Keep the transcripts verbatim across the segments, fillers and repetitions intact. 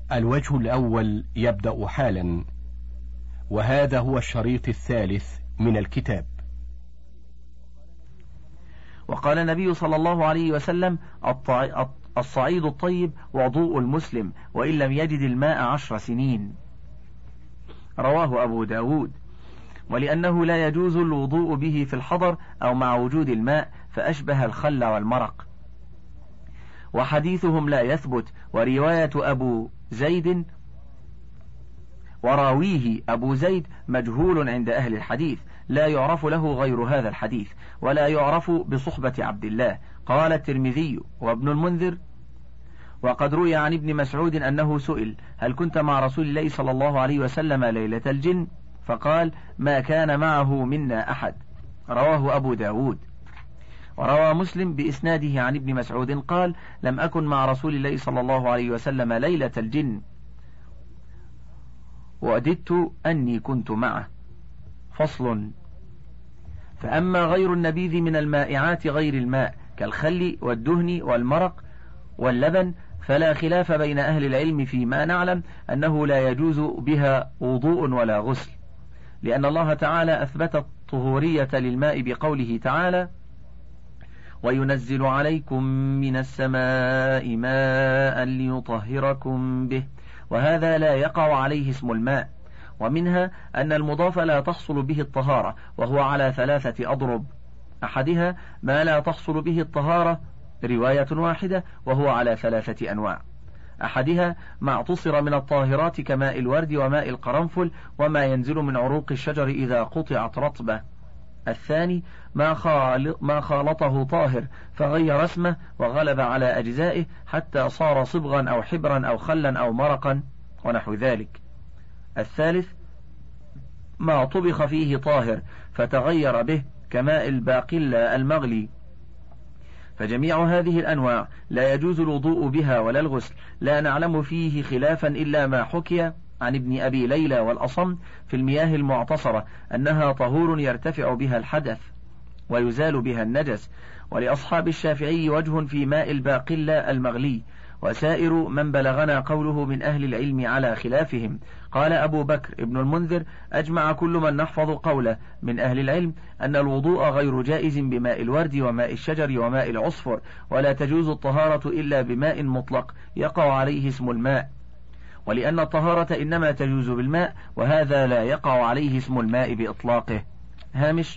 الوجه الأول يبدأ حالا، وهذا هو الشريط الثالث من الكتاب. وقال النبي صلى الله عليه وسلم: الصعيد الطيب وضوء المسلم، وإن لم يجد الماء عشر سنين. رواه أبو داود. ولأنه لا يجوز الوضوء به في الحضر أو مع وجود الماء، فأشبه الخل والمرق. وحديثهم لا يثبت، ورواية أبو زيد وراويه أبو زيد مجهول عند أهل الحديث، لا يعرف له غير هذا الحديث، ولا يعرف بصحبة عبد الله. قال الترمذي وابن المنذر: وقد روي عن ابن مسعود أنه سئل: هل كنت مع رسول الله صلى الله عليه وسلم ليلة الجن؟ فقال: ما كان معه منا أحد. رواه أبو داود. وروى مسلم بإسناده عن ابن مسعود قال: لم أكن مع رسول الله صلى الله عليه وسلم ليلة الجن، ووددت أني كنت معه. فصل. فأما غير النبيذ من المائعات غير الماء كالخل والدهن والمرق واللبن، فلا خلاف بين أهل العلم فيما نعلم أنه لا يجوز بها وضوء ولا غسل، لأن الله تعالى أثبت الطهورية للماء بقوله تعالى: وينزل عليكم من السماء ماء ليطهركم به، وهذا لا يقع عليه اسم الماء. ومنها أن المضاف لا تحصل به الطهارة، وهو على ثلاثة أضرب: أحدها ما لا تحصل به الطهارة رواية واحدة، وهو على ثلاثة أنواع. أحدها ما اعتصر من الطاهرات كماء الورد وماء القرنفل وما ينزل من عروق الشجر إذا قطعت رطبة. الثاني ما, خال ما خالطه طاهر فغير اسمه وغلب على أجزائه حتى صار صبغا أو حبرا أو خلا أو مرقا ونحو ذلك. الثالث ما طبخ فيه طاهر فتغير به كماء الباقلة المغلي. فجميع هذه الأنواع لا يجوز الوضوء بها ولا الغسل، لا نعلم فيه خلافا إلا ما حكي عن ابن أبي ليلى والأصم في المياه المعتصرة أنها طهور يرتفع بها الحدث ويزال بها النجس. ولأصحاب الشافعي وجه في ماء الباقلة المغلي، وسائر من بلغنا قوله من أهل العلم على خلافهم. قال أبو بكر ابن المنذر: أجمع كل من نحفظ قوله من أهل العلم أن الوضوء غير جائز بماء الورد وماء الشجر وماء العصفر، ولا تجوز الطهارة إلا بماء مطلق يقع عليه اسم الماء، ولأن الطهارة إنما تجوز بالماء، وهذا لا يقع عليه اسم الماء بإطلاقه. هامش: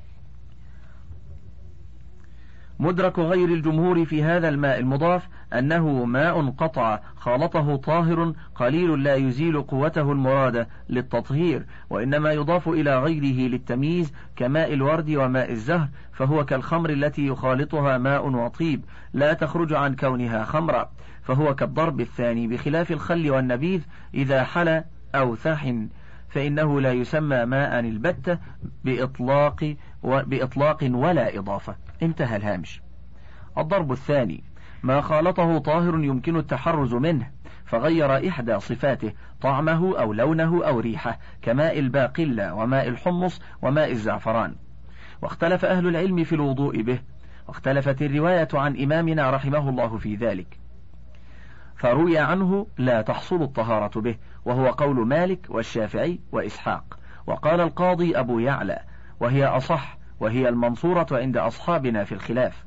مدرك غير الجمهور في هذا الماء المضاف أنه ماء قطع خالطه طاهر قليل لا يزيل قوته المرادة للتطهير، وإنما يضاف إلى غيره للتمييز كماء الورد وماء الزهر، فهو كالخمر التي يخالطها ماء وطيب لا تخرج عن كونها خمرا، فهو كالضرب الثاني، بخلاف الخل والنبيذ إذا حل أو ثحن فإنه لا يسمى ماء البتة بإطلاق, بإطلاق ولا إضافة. انتهى الهامش. الضرب الثاني ما خالطه طاهر يمكن التحرز منه فغير إحدى صفاته طعمه أو لونه أو ريحه، كماء الباقلة وماء الحمص وماء الزعفران. واختلف أهل العلم في الوضوء به، واختلفت الرواية عن إمامنا رحمه الله في ذلك، فروي عنه لا تحصل الطهارة به، وهو قول مالك والشافعي وإسحاق. وقال القاضي أبو يعلى وهي أصح، وهي المنصورة عند أصحابنا في الخلاف.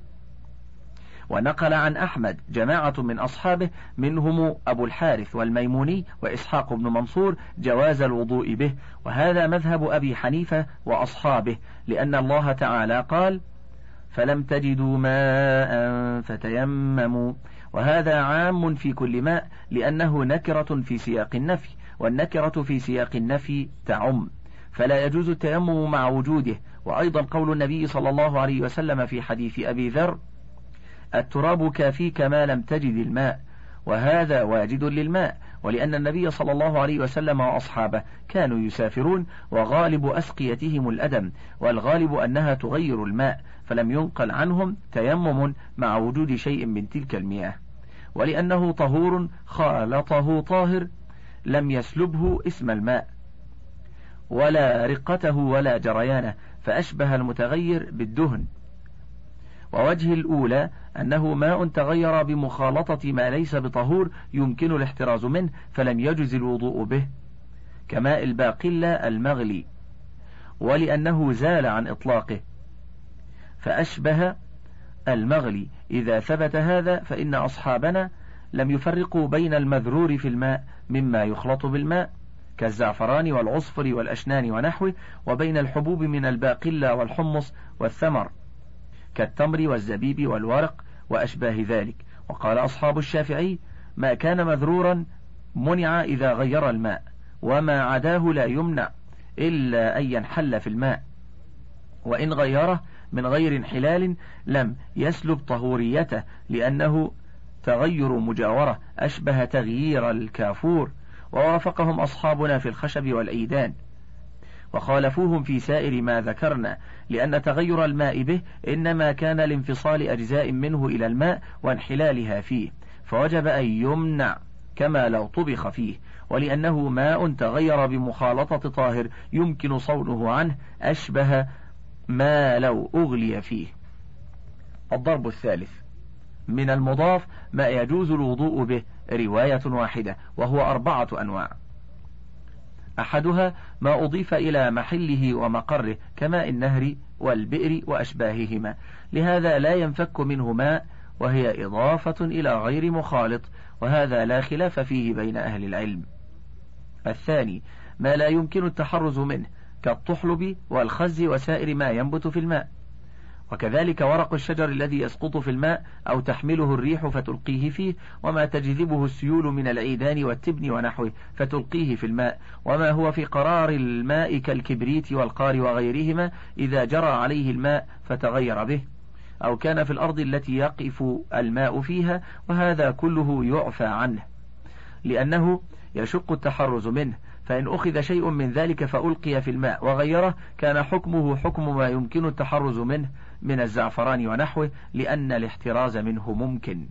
ونقل عن أحمد جماعة من أصحابه منهم أبو الحارث والميموني وإسحاق بن منصور جواز الوضوء به، وهذا مذهب أبي حنيفة وأصحابه، لأن الله تعالى قال: فلم تجدوا ماء فتيمموا، وهذا عام في كل ماء لأنه نكرة في سياق النفي، والنكرة في سياق النفي تعم، فلا يجوز التيمم مع وجوده. وأيضا قول النبي صلى الله عليه وسلم في حديث أبي ذر: التراب كافيك ما لم تجد الماء، وهذا واجد للماء، ولأن النبي صلى الله عليه وسلم وأصحابه كانوا يسافرون وغالب أسقيتهم الأدم، والغالب أنها تغير الماء، فلم ينقل عنهم تيمم مع وجود شيء من تلك المياه. ولأنه طهور خالطه طاهر لم يسلبه اسم الماء ولا رقته ولا جريانه، فأشبه المتغير بالدهن. ووجه الأولى أنه ماء تغير بمخالطة ما ليس بطهور يمكن الاحتراز منه فلم يجز الوضوء به، كماء الباقلة المغلي، ولأنه زال عن إطلاقه فأشبه المغلي. إذا ثبت هذا فإن أصحابنا لم يفرقوا بين المذرور في الماء مما يخلط بالماء كالزعفران والعصفر والأشنان ونحوه، وبين الحبوب من الباقلة والحمص والثمر كالتمر والزبيب والورق وأشباه ذلك. وقال أصحاب الشافعي: ما كان مذرورا منع إذا غير الماء، وما عداه لا يمنع إلا أن ينحل في الماء، وإن غيره من غير انحلال لم يسلب طهوريته، لأنه تغير مجاورة أشبه تغيير الكافور. ووافقهم أصحابنا في الخشب والعيدان، وخالفوهم في سائر ما ذكرنا، لأن تغير الماء به إنما كان لانفصال أجزاء منه إلى الماء وانحلالها فيه، فوجب أن يمنع كما لو طبخ فيه، ولأنه ماء تغير بمخالطة طاهر يمكن صونه عنه أشبه ما لو أغلي فيه. الضرب الثالث: من المضاف ما يجوز الوضوء به رواية واحدة، وهو أربعة أنواع. أحدها ما أضيف إلى محله ومقره كماء النهر والبئر وأشباههما، لهذا لا ينفك منه ماء، وهي إضافة إلى غير مخالط، وهذا لا خلاف فيه بين أهل العلم. الثاني ما لا يمكن التحرز منه كالطحلب والخز وسائر ما ينبت في الماء، وكذلك ورق الشجر الذي يسقط في الماء أو تحمله الريح فتلقيه فيه، وما تجذبه السيول من العيدان والتبن ونحوه فتلقيه في الماء، وما هو في قرار الماء كالكبريت والقار وغيرهما إذا جرى عليه الماء فتغير به، أو كان في الأرض التي يقف الماء فيها، وهذا كله يعفى عنه لأنه يشق التحرز منه، فإن أخذ شيء من ذلك فألقي في الماء وغيره كان حكمه حكم ما يمكن التحرز منه من الزعفران ونحوه، لأن الاحتراز منه ممكن.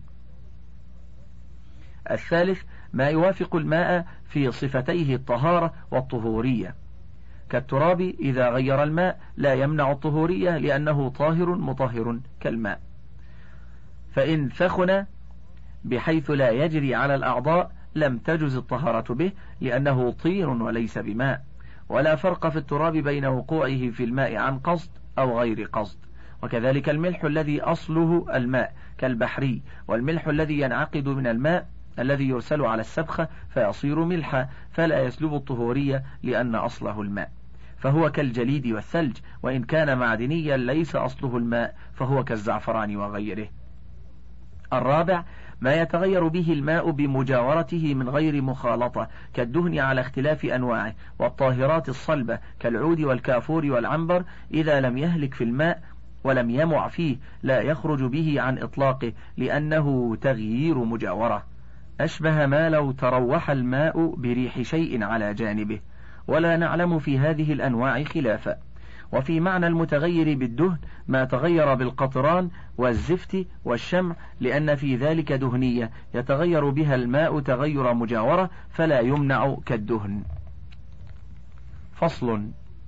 الثالث ما يوافق الماء في صفتيه الطهارة والطهورية كالتراب إذا غير الماء لا يمنع الطهورية لأنه طاهر مطهر كالماء، فإن ثخن بحيث لا يجري على الأعضاء لم تجز الطهارة به لأنه طين وليس بماء، ولا فرق في التراب بين وقوعه في الماء عن قصد أو غير قصد. وكذلك الملح الذي أصله الماء كالبحري، والملح الذي ينعقد من الماء الذي يرسل على السبخة فيصير ملحا فلا يسلب الطهورية لأن أصله الماء، فهو كالجليد والثلج، وإن كان معدنيا ليس أصله الماء فهو كالزعفران وغيره. الرابع ما يتغير به الماء بمجاورته من غير مخالطة كالدهن على اختلاف أنواعه، والطاهرات الصلبة كالعود والكافور والعنبر إذا لم يهلك في الماء ولم يمع فيه لا يخرج به عن إطلاقه لأنه تغيير مجاورة، أشبه ما لو تروح الماء بريح شيء على جانبه، ولا نعلم في هذه الأنواع خلافا. وفي معنى المتغير بالدهن ما تغير بالقطران والزفت والشمع، لأن في ذلك دهنية يتغير بها الماء تغير مجاورة فلا يمنع كالدهن. فصل: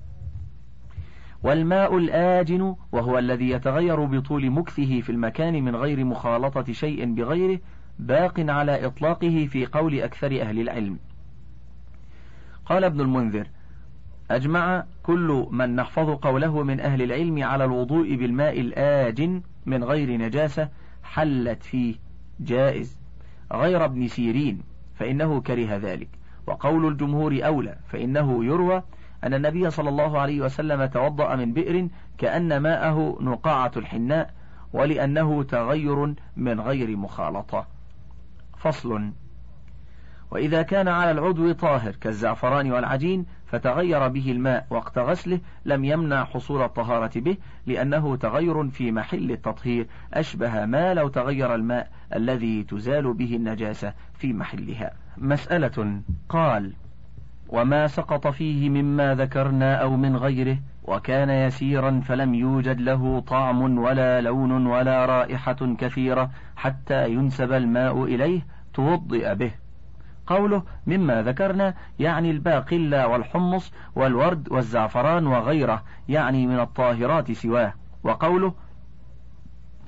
والماء الآجن وهو الذي يتغير بطول مكثه في المكان من غير مخالطة شيء بغيره باق على إطلاقه في قول أكثر أهل العلم. قال ابن المنذر: أجمع كل من نحفظ قوله من أهل العلم على الوضوء بالماء الآجن من غير نجاسة حلت فيه جائز، غير ابن سيرين فإنه كره ذلك، وقول الجمهور أولى، فإنه يروى أن النبي صلى الله عليه وسلم توضأ من بئر كأن ماءه نقاعة الحناء، ولأنه تغير من غير مخالطة. فصل: وإذا كان على العضو طاهر كالزعفران والعجين فتغير به الماء وقت غسله لم يمنع حصول الطهارة به، لأنه تغير في محل التطهير أشبه ما لو تغير الماء الذي تزال به النجاسة في محلها. مسألة: قال: وما سقط فيه مما ذكرنا أو من غيره وكان يسيرا فلم يوجد له طعم ولا لون ولا رائحة كثيرة حتى ينسب الماء إليه توضئ به. قوله مما ذكرنا يعني الباقلة والحمص والورد والزعفران وغيره، يعني من الطاهرات سواه. وقوله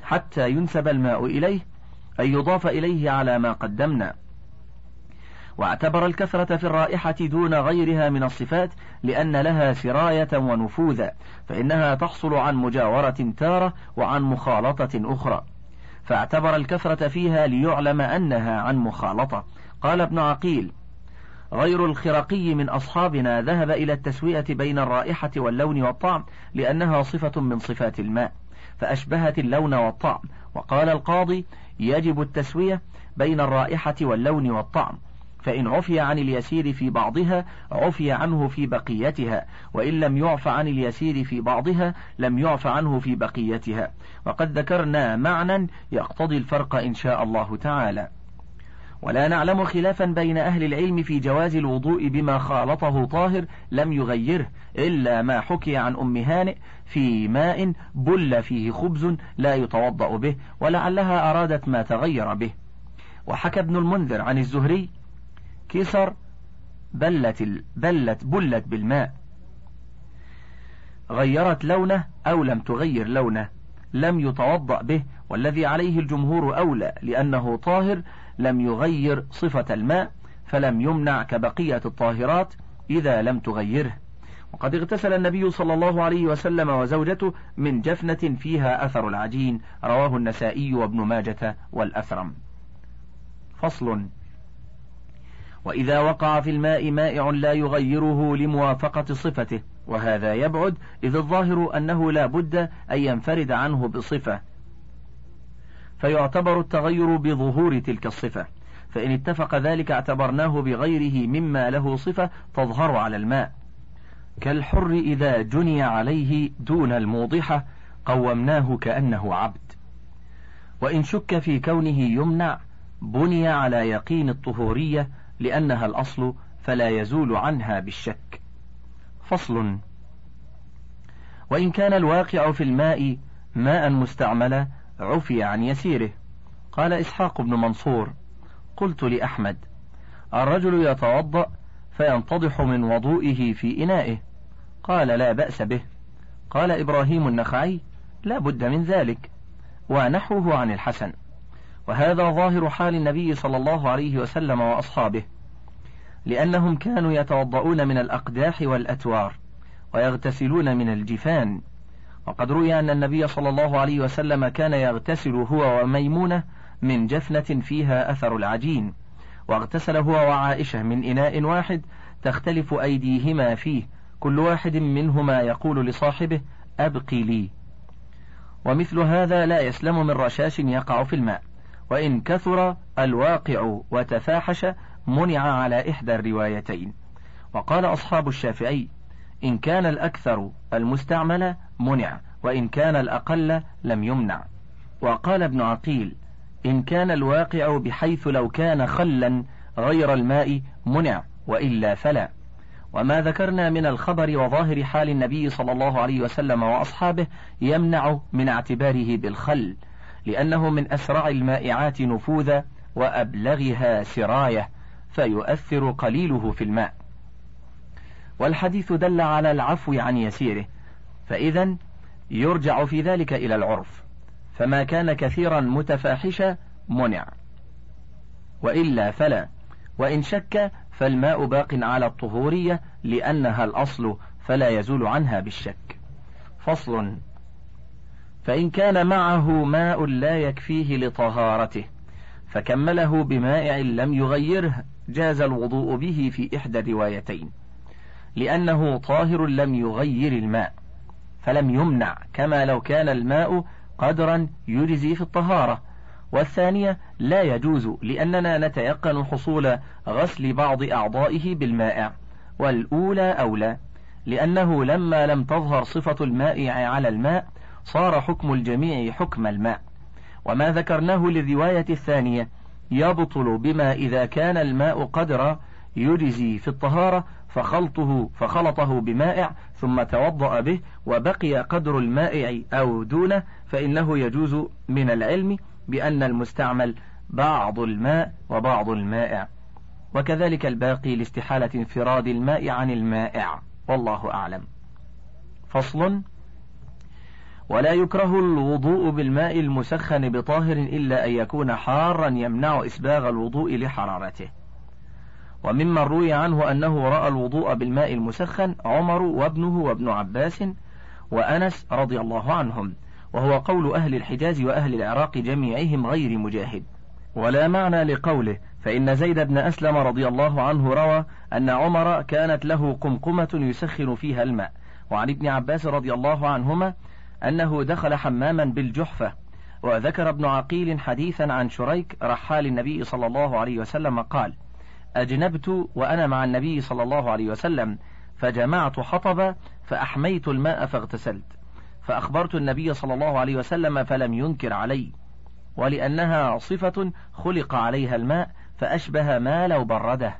حتى ينسب الماء إليه أي يضاف إليه على ما قدمنا. واعتبر الكثرة في الرائحة دون غيرها من الصفات لأن لها سراية ونفوذا، فإنها تحصل عن مجاورة تارة وعن مخالطة أخرى، فاعتبر الكثرة فيها ليعلم أنها عن مخالطة. قال ابن عقيل: غير الخرقي من أصحابنا ذهب إلى التسوية بين الرائحة واللون والطعم لأنها صفة من صفات الماء فأشبهت اللون والطعم. وقال القاضي: يجب التسوية بين الرائحة واللون والطعم، فإن عفي عن اليسير في بعضها عفي عنه في بقيتها، وإن لم يعف عن اليسير في بعضها لم يعف عنه في بقيتها. وقد ذكرنا معنى يقتضي الفرق إن شاء الله تعالى. ولا نعلم خلافا بين أهل العلم في جواز الوضوء بما خالطه طاهر لم يغيره إلا ما حكي عن أم هانئ في ماء بل فيه خبز لا يتوضأ به، ولعلها أرادت ما تغير به. وحكى ابن المنذر عن الزهري: كسر بلت, بلت, بلت بالماء غيرت لونه أو لم تغير لونه لم يتوضأ به، والذي عليه الجمهور أولى لأنه طاهر لم يغير صفة الماء فلم يمنع كبقية الطاهرات إذا لم تغيره. وقد اغتسل النبي صلى الله عليه وسلم وزوجته من جفنة فيها أثر العجين، رواه النسائي وابن ماجة والأثرم. فصل: وإذا وقع في الماء مائع لا يغيره لموافقة صفته، وهذا يبعد إذ الظاهر أنه لا بد أن ينفرد عنه بصفة، فيعتبر التغير بظهور تلك الصفة، فإن اتفق ذلك اعتبرناه بغيره مما له صفة تظهر على الماء، كالحر إذا جني عليه دون الموضحة قومناه كأنه عبد. وإن شك في كونه يمنع بني على يقين الطهورية لأنها الأصل فلا يزول عنها بالشك. فصل: وإن كان الواقع في الماء ماء مستعملا عفي عن يسيره. قال إسحاق بن منصور: قلت لأحمد: الرجل يتوضأ فينتضح من وضوئه في إنائه، قال: لا بأس به. قال إبراهيم النخعي: لا بد من ذلك، ونحوه عن الحسن. وهذا ظاهر حال النبي صلى الله عليه وسلم وأصحابه، لأنهم كانوا يتوضؤون من الأقداح والأتوار ويغتسلون من الجفان. وقد روي أن النبي صلى الله عليه وسلم كان يغتسل هو وميمونة من جفنة فيها أثر العجين، واغتسل هو وعائشة من إناء واحد تختلف أيديهما فيه، كل واحد منهما يقول لصاحبه: أبقي لي. ومثل هذا لا يسلم من رشاش يقع في الماء، وإن كثر الواقع وتفاحش منع على إحدى الروايتين. وقال أصحاب الشافعي: إن كان الأكثر المستعمل منع، وإن كان الأقل لم يمنع. وقال ابن عقيل: إن كان الواقع بحيث لو كان خلا غير الماء منع، وإلا فلا. وما ذكرنا من الخبر وظاهر حال النبي صلى الله عليه وسلم وأصحابه يمنع من اعتباره بالخل، لأنه من أسرع المائعات نفوذا وأبلغها سراية، فيؤثر قليله في الماء. والحديث دل على العفو عن يسيره، فإذا يرجع في ذلك إلى العرف، فما كان كثيرا متفاحشا منع، وإلا فلا. وإن شك فالماء باق على الطهورية لأنها الأصل فلا يزول عنها بالشك. فصل: فإن كان معه ماء لا يكفيه لطهارته فكمله بمائع لم يغيره جاز الوضوء به في إحدى الروايتين، لأنه طاهر لم يغير الماء فلم يمنع، كما لو كان الماء قدرا يجزي في الطهارة. والثانية لا يجوز لأننا نتيقن حصول غسل بعض أعضائه بالمائع، والأولى أولى، لأنه لما لم تظهر صفة المائع على الماء صار حكم الجميع حكم الماء. وما ذكرناه للرواية الثانية يبطل بما إذا كان الماء قدر يجزي في الطهارة فخلطه فخلطه بمائع ثم توضأ به وبقي قدر المائع أو دونه، فإنه يجوز من العلم بأن المستعمل بعض الماء وبعض المائع، وكذلك الباقي لاستحالة انفراد الماء عن المائع، والله أعلم. فصل: ولا يكره الوضوء بالماء المسخن بطاهر إلا أن يكون حارا يمنع إسباغ الوضوء لحرارته. وممن روي عنه أنه رأى الوضوء بالماء المسخن عمر وابنه وابن عباس وأنس رضي الله عنهم، وهو قول أهل الحجاز وأهل العراق جميعهم غير مجاهد. ولا معنى لقوله، فإن زيد بن أسلم رضي الله عنه روى أن عمر كانت له قمقمة يسخن فيها الماء، وعن ابن عباس رضي الله عنهما أنه دخل حماما بالجحفة. وذكر ابن عقيل حديثا عن شريك رحال النبي صلى الله عليه وسلم قال: أجنبت وأنا مع النبي صلى الله عليه وسلم فجمعت حطبا فأحميت الماء فاغتسلت، فأخبرت النبي صلى الله عليه وسلم فلم ينكر علي، ولأنها صفة خلق عليها الماء فأشبه ما لو برده.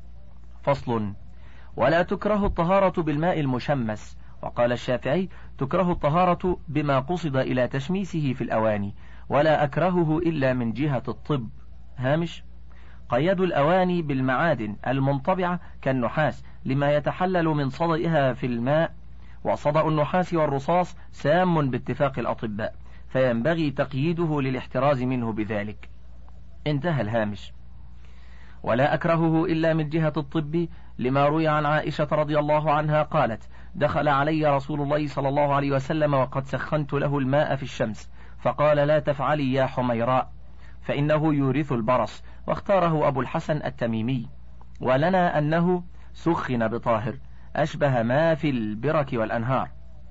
فصل. ولا تكره الطهارة بالماء المشمس. وقال الشافعي: تكره الطهارة بما قصد إلى تشميسه في الأواني، ولا أكرهه إلا من جهة الطب. هامش: قيدوا الأواني بالمعادن المنطبعة كالنحاس لما يتحلل من صدئها في الماء، وصدأ النحاس والرصاص سام باتفاق الأطباء، فينبغي تقييده للاحتراز منه بذلك. انتهى الهامش. ولا أكرهه إلا من جهة الطب لما روي عن عائشة رضي الله عنها قالت: دخل علي رسول الله صلى الله عليه وسلم وقد سخنت له الماء في الشمس، فقال: لا تفعلي يا حميراء فإنه يورث البرص. واختاره أبو الحسن التميمي. ولنا أنه سخن بطاهر أشبه ما في البرك والأنهار،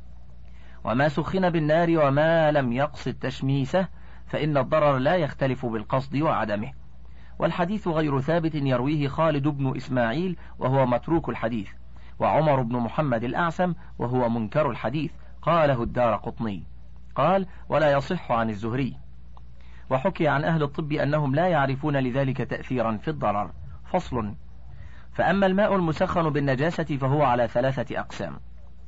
وما سخن بالنار وما لم يقصد تشميسه فإن الضرر لا يختلف بالقصد وعدمه. والحديث غير ثابت يرويه خالد بن إسماعيل وهو متروك الحديث، وعمر بن محمد الأعسم وهو منكر الحديث، قاله الدارقطني. قال: ولا يصح عن الزهري. وحكي عن أهل الطب أنهم لا يعرفون لذلك تأثيرا في الضرر. فصل. فأما الماء المسخن بالنجاسة فهو على ثلاثة أقسام: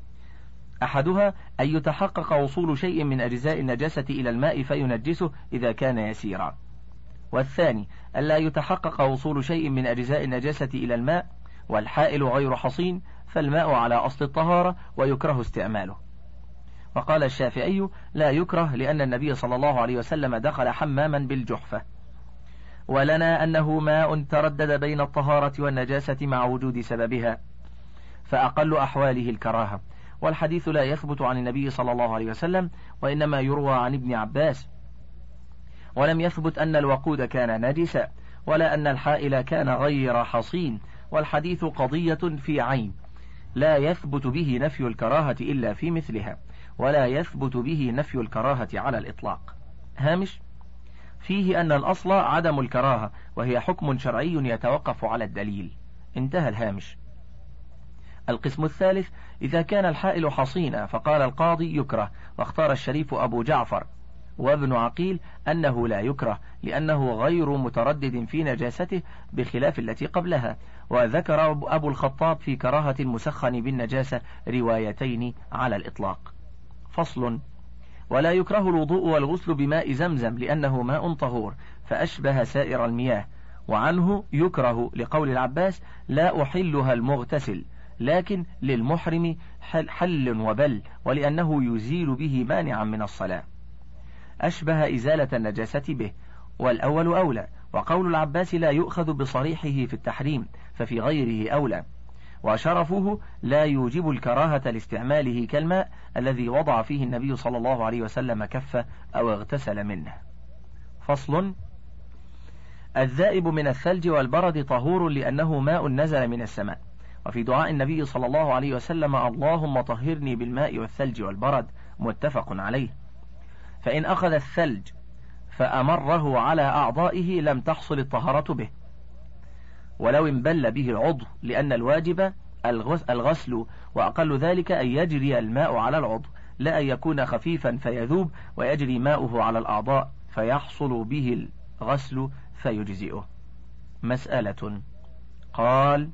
أحدها أن يتحقق وصول شيء من أجزاء النجاسة إلى الماء فينجسه إذا كان يسيرا، والثاني ألا يتحقق وصول شيء من أجزاء النجاسة إلى الماء والحائل غير حصين، فالماء على أصل الطهارة ويكره استعماله. وقال الشافعي: لا يكره لأن النبي صلى الله عليه وسلم دخل حماما بالجحفة. ولنا أنه ماء تردد بين الطهارة والنجاسة مع وجود سببها، فأقل أحواله الكراهة. والحديث لا يثبت عن النبي صلى الله عليه وسلم، وإنما يروى عن ابن عباس، ولم يثبت أن الوقود كان نجسا ولا أن الحائل كان غير حصين. والحديث قضية في عين، لا يثبت به نفي الكراهة إلا في مثلها، ولا يثبت به نفي الكراهة على الإطلاق. هامش: فيه أن الأصل عدم الكراهة، وهي حكم شرعي يتوقف على الدليل. انتهى الهامش. القسم الثالث: إذا كان الحائل حصينا، فقال القاضي يكره، واختار الشريف أبو جعفر وابن عقيل أنه لا يكره لأنه غير متردد في نجاسته بخلاف التي قبلها. وذكر أبو الخطاب في كراهة المسخن بالنجاسة روايتين على الإطلاق. فصل. ولا يكره الوضوء والغسل بماء زمزم لأنه ماء طهور فأشبه سائر المياه، وعنه يكره لقول العباس: لا أحلها المغتسل، لكن للمحرم حل وبل، ولأنه يزيل به مانعا من الصلاة، أشبه إزالة النجاسة به، والأول أولى. وقول العباس لا يؤخذ بصريحه في التحريم، ففي غيره أولى. وشرفه لا يوجب الكراهة لاستعماله كالماء الذي وضع فيه النبي صلى الله عليه وسلم كفة أو اغتسل منه. فصل. الذائب من الثلج والبرد طهور لأنه ماء نزل من السماء. وفي دعاء النبي صلى الله عليه وسلم: اللهم طهرني بالماء والثلج والبرد، متفق عليه. فإن أخذ الثلج فأمره على أعضائه لم تحصل الطهارة به، ولو انبل به العضو، لأن الواجب الغسل، وأقل ذلك أن يجري الماء على العضو، لا أن يكون خفيفا فيذوب ويجري ماؤه على الأعضاء فيحصل به الغسل فيجزئه. مسألة. قال: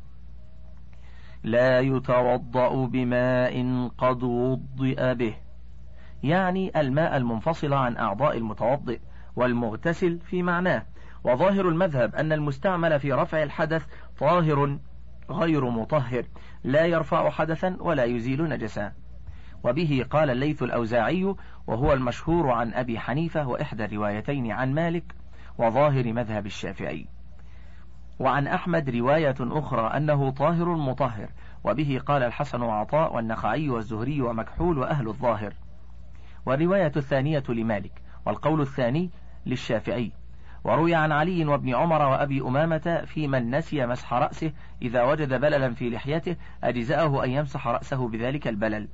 لا يتوضأ بماء قد وضئ به، يعني الماء المنفصل عن أعضاء المتوضئ، والمغتسل في معناه. وظاهر المذهب أن المستعمل في رفع الحدث طاهر غير مطهر، لا يرفع حدثا ولا يزيل نجسا. وبه قال الليث الأوزاعي، وهو المشهور عن أبي حنيفة وإحدى الروايتين عن مالك وظاهر مذهب الشافعي. وعن أحمد رواية أخرى أنه طاهر مطهر، وبه قال الحسن وعطاء والنخعي والزهري ومكحول وأهل الظاهر. والرواية الثانية لمالك، والقول الثاني للشافعي. وروي عن علي وابن عمر وأبي أمامة في من نسي مسح رأسه إذا وجد بللا في لحيته أجزأه أن يمسح رأسه بذلك البلل.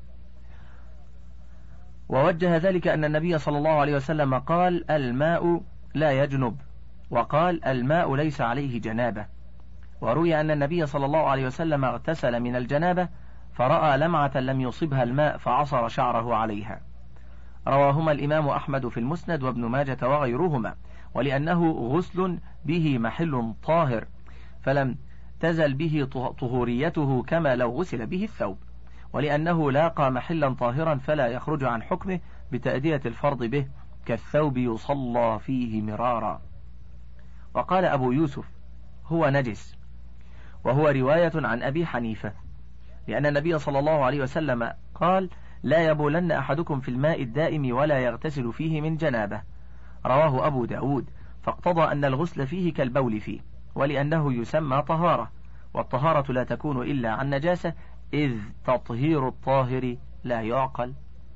ووجه ذلك أن النبي صلى الله عليه وسلم قال الماء لا يجنب، وقال الماء ليس عليه جنابة. وروي أن النبي صلى الله عليه وسلم اغتسل من الجنابة فرأى لمعة لم يصبها الماء فعصر شعره عليها. رواهما الإمام أحمد في المسند وابن ماجة وغيرهما، ولأنه غسل به محل طاهر فلم تزل به طهوريته كما لو غسل به الثوب، ولأنه لاقى محلا طاهرا فلا يخرج عن حكمه بتأدية الفرض به كالثوب يصلى فيه مرارا. وقال أبو يوسف هو نجس، وهو رواية عن أبي حنيفة، لأن النبي صلى الله عليه وسلم قال لا يبولن أحدكم في الماء الدائم ولا يغتسل فيه من جنابه. رواه أبو داود، فاقتضى أن الغسل فيه كالبول فيه، ولأنه يسمى طهارة، والطهارة لا تكون إلا عن نجاسة، إذ تطهير الطاهر لا يعقل.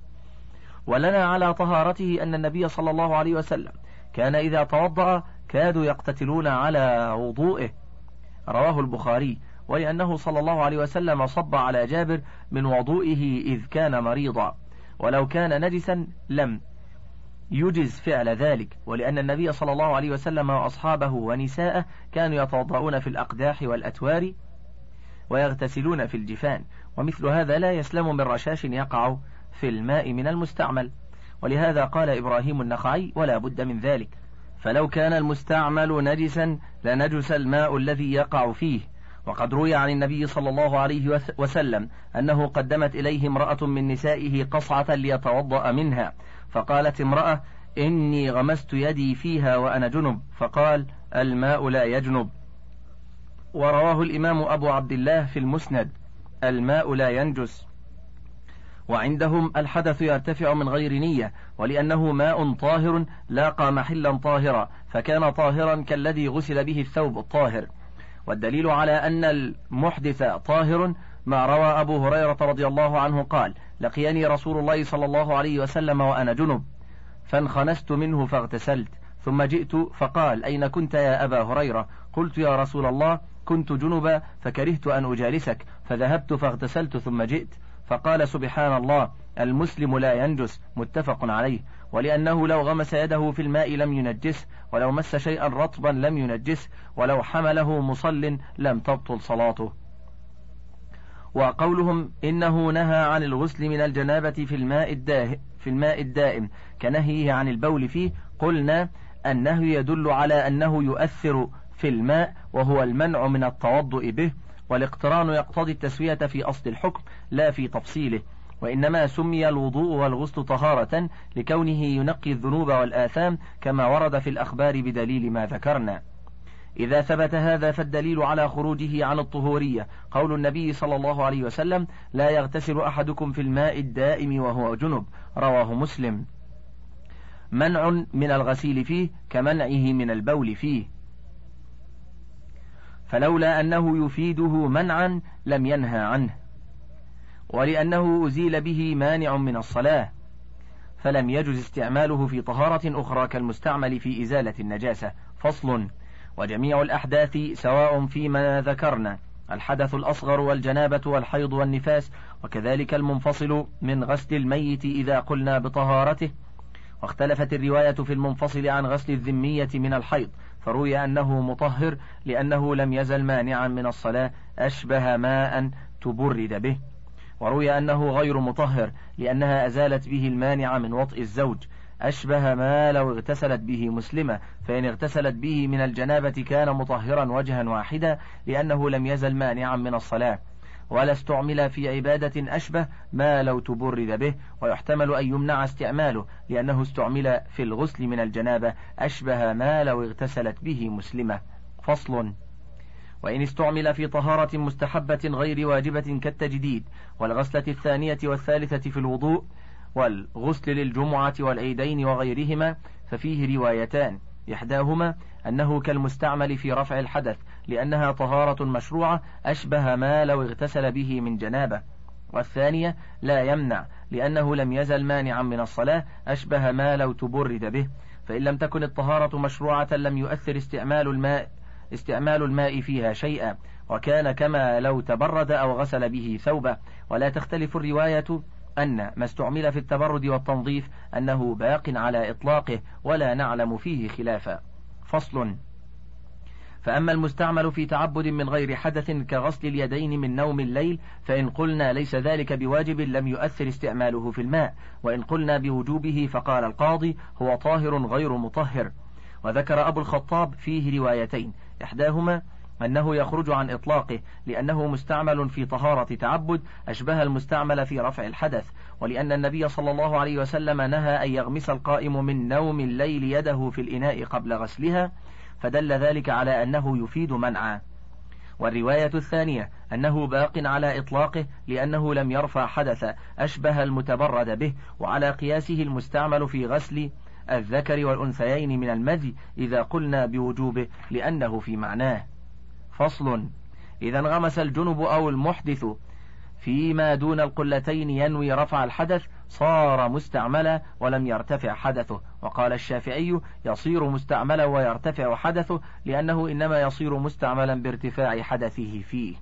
ولنا على طهارته أن النبي صلى الله عليه وسلم كان إذا توضأ كادوا يقتتلون على وضوئه. رواه البخاري، ولأنه صلى الله عليه وسلم صب على جابر من وضوئه إذ كان مريضا، ولو كان نجسا لم يجز فعل ذلك، ولأن النبي صلى الله عليه وسلم وأصحابه ونساءه كانوا يتوضؤون في الأقداح والأتوار ويغتسلون في الجفان، ومثل هذا لا يسلم من رشاش يقع في الماء من المستعمل. ولهذا قال إبراهيم النخعي ولا بد من ذلك، فلو كان المستعمل نجسا لنجس الماء الذي يقع فيه. وقد روي عن النبي صلى الله عليه وسلم أنه قدمت إليه امرأة من نسائه قصعة ليتوضأ منها، فقالت امرأة إني غمست يدي فيها وأنا جنب، فقال الماء لا يجنب. ورواه الإمام أبو عبد الله في المسند الماء لا ينجس. وعندهم الحدث يرتفع من غير نية، ولأنه ماء طاهر لاقى محلا طاهرا فكان طاهرا كالذي غسل به الثوب الطاهر. والدليل على أن المحدث طاهر ما روى أبو هريرة رضي الله عنه قال لقيني رسول الله صلى الله عليه وسلم وأنا جنب فانخنست منه فاغتسلت، ثم جئت فقال أين كنت يا أبا هريرة؟ قلت يا رسول الله كنت جنبا فكرهت أن أجالسك فذهبت فاغتسلت ثم جئت. فقال سبحان الله المسلم لا ينجس، متفق عليه. ولأنه لو غمس يده في الماء لم ينجسه، ولو مس شيئا رطبا لم ينجسه، ولو حمله مصل لم تبطل صلاته. وقولهم إنه نهى عن الغسل من الجنابة في الماء الدائم, في الماء الدائم كنهيه عن البول فيه، قلنا النهي يدل على أنه يؤثر في الماء وهو المنع من التوضؤ به، والاقتران يقتضي التسوية في أصل الحكم لا في تفصيله، وإنما سمي الوضوء والغسل طهارة لكونه ينقي الذنوب والآثام كما ورد في الأخبار بدليل ما ذكرنا. إذا ثبت هذا فالدليل على خروجه عن الطهورية قول النبي صلى الله عليه وسلم لا يغتسل أحدكم في الماء الدائم وهو جنب، رواه مسلم. منع من الغسيل فيه كمنعه من البول فيه، فلولا أنه يفيده منعا لم ينهى عنه، ولأنه أزيل به مانع من الصلاة فلم يجز استعماله في طهارة أخرى كالمستعمل في إزالة النجاسة. فصل. وجميع الأحداث سواء فيما ذكرنا الحدث الأصغر والجنابة والحيض والنفاس، وكذلك المنفصل من غسل الميت إذا قلنا بطهارته. واختلفت الرواية في المنفصل عن غسل الذمية من الحيض، فروي أنه مطهر لأنه لم يزل مانعا من الصلاة أشبه ماء تبرد به، وروي أنه غير مطهر لأنها أزالت به المانع من وطئ الزوج أشبه ما لو اغتسلت به مسلمة، فإن اغتسلت به من الجنابة كان مطهرا وجها واحدا لأنه لم يزل مانعا من الصلاة. ولا استعمل في عبادة أشبه ما لو تبرد به، ويحتمل أن يمنع استعماله لأنه استعمل في الغسل من الجنابة أشبه ما لو اغتسلت به مسلمة. فصل. وإن استعمل في طهارة مستحبة غير واجبة كالتجديد والغسلة الثانية والثالثة في الوضوء والغسل للجمعة والعيدين وغيرهما ففيه روايتان، إحداهما أنه كالمستعمل في رفع الحدث لأنها طهارة مشروعة أشبه ما لو اغتسل به من جنابة، والثانية لا يمنع لأنه لم يزل مانعا من الصلاة أشبه ما لو تبرد به، فإن لم تكن الطهارة مشروعة لم يؤثر استعمال الماء استعمال الماء فيها شيئا، وكان كما لو تبرد أو غسل به ثوبه. ولا تختلف الرواية أن ما استعمل في التبرد والتنظيف أنه باق على إطلاقه ولا نعلم فيه خلافا. فصل. فأما المستعمل في تعبد من غير حدث كغسل اليدين من نوم الليل فإن قلنا ليس ذلك بواجب لم يؤثر استعماله في الماء، وإن قلنا بوجوبه فقال القاضي هو طاهر غير مطهر. وذكر أبو الخطاب فيه روايتين، إحداهما أنه يخرج عن إطلاقه لأنه مستعمل في طهارة تعبد أشبه المستعمل في رفع الحدث، ولأن النبي صلى الله عليه وسلم نهى أن يغمس القائم من نوم الليل يده في الإناء قبل غسلها، فدل ذلك على أنه يفيد منعا. والرواية الثانية أنه باق على إطلاقه لأنه لم يرفع حدث أشبه المتبرد به، وعلى قياسه المستعمل في غسل الذكر والأنثيين من المذي إذا قلنا بوجوبه لأنه في معناه. فصل. إذا انغمس الجنب أو المحدث فيما دون القلتين ينوي رفع الحدث صار مستعملا ولم يرتفع حدثه، وقال الشافعي يصير مستعملا ويرتفع حدثه لأنه إنما يصير مستعملا بارتفاع حدثه فيه.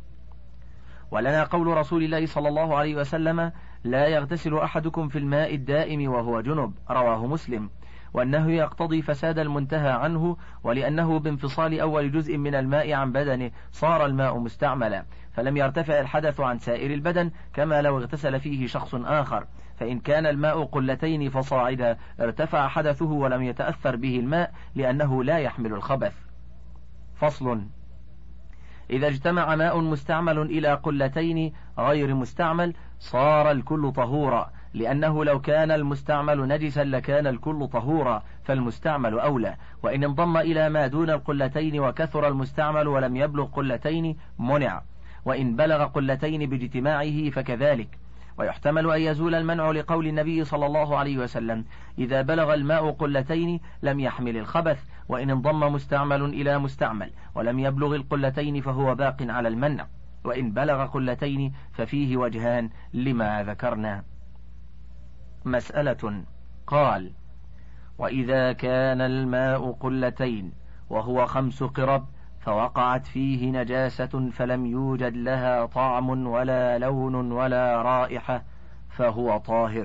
ولنا قول رسول الله صلى الله عليه وسلم لا يغتسل أحدكم في الماء الدائم وهو جنب، رواه مسلم، وأنه يقتضي فساد المنتهى عنه، ولأنه بانفصال أول جزء من الماء عن بدنه صار الماء مستعملا فلم يرتفع الحدث عن سائر البدن كما لو اغتسل فيه شخص آخر، فإن كان الماء قلتين فصاعدا ارتفع حدثه ولم يتأثر به الماء لأنه لا يحمل الخبث. فصل. إذا اجتمع ماء مستعمل إلى قلتين غير مستعمل صار الكل طهورا، لأنه لو كان المستعمل نجسا لكان الكل طهورا فالمستعمل أولى، وإن انضم إلى ما دون القلتين وكثر المستعمل ولم يبلغ قلتين منع، وإن بلغ قلتين باجتماعه فكذلك. ويحتمل أن يزول المنع لقول النبي صلى الله عليه وسلم إذا بلغ الماء قلتين لم يحمل الخبث، وإن انضم مستعمل إلى مستعمل ولم يبلغ القلتين فهو باق على المنع، وإن بلغ قلتين ففيه وجهان لما ذكرنا. مسألة. قال: وإذا كان الماء قلتين وهو خمس قرب فوقعت فيه نجاسة فلم يوجد لها طعم ولا لون ولا رائحة فهو طاهر.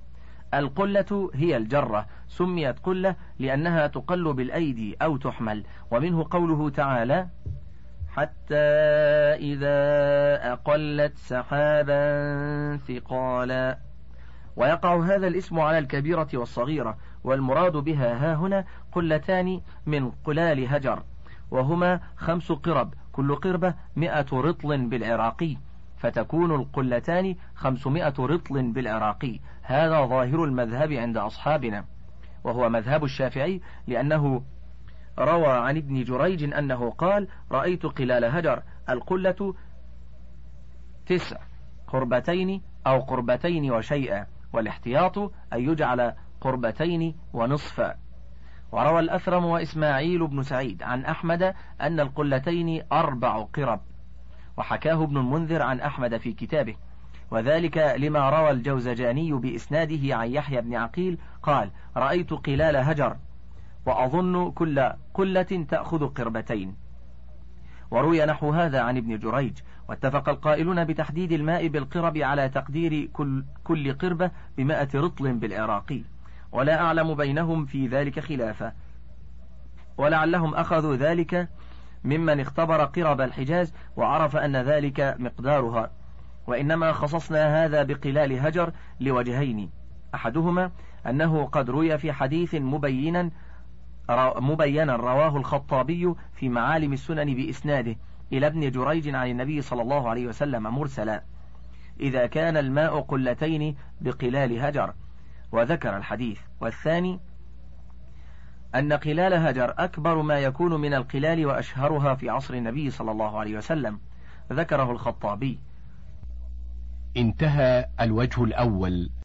القلة هي الجرة، سميت قلة لأنها تقل بالأيدي أو تحمل، ومنه قوله تعالى: حتى إذا أقلت سحابا ثقالا. ويقع هذا الاسم على الكبيرة والصغيرة، والمراد بها هاهنا قلتان من قلال هجر، وهما خمس قرب، كل قربة مئة رطل بالعراقي، فتكون القلتان خمسمائة رطل بالعراقي. هذا ظاهر المذهب عند أصحابنا، وهو مذهب الشافعي، لأنه روى عن ابن جريج أنه قال: رأيت قلال هجر القلة تسع قربتين أو قربتين وشيئا، والاحتياط أن يجعل قربتين ونصفا. وروى الأثرم وإسماعيل بن سعيد عن أحمد أن القلتين أربع قرب، وحكاه ابن المنذر عن أحمد في كتابه، وذلك لما روى الجوزجاني بإسناده عن يحيى بن عقيل قال: رأيت قلال هجر وأظن كل قلة تأخذ قربتين. وروي نحو هذا عن ابن جريج. واتفق القائلون بتحديد الماء بالقرب على تقدير كل, كل قربة بمائة رطل بالعراقي، ولا أعلم بينهم في ذلك خلافا، ولعلهم أخذوا ذلك ممن اختبر قرب الحجاز وعرف أن ذلك مقدارها، وإنما خصصنا هذا بقلال هجر لوجهين: أحدهما أنه قد روي في حديث مبينا مبينا رواه الخطابي في معالم السنن بإسناده إلى ابن جريج عن النبي صلى الله عليه وسلم مرسلا: إذا كان الماء قلتين بقلال هجر، وذكر الحديث. والثاني أن قلال هجر أكبر ما يكون من القلال وأشهرها في عصر النبي صلى الله عليه وسلم، ذكره الخطابي. انتهى الوجه الأول.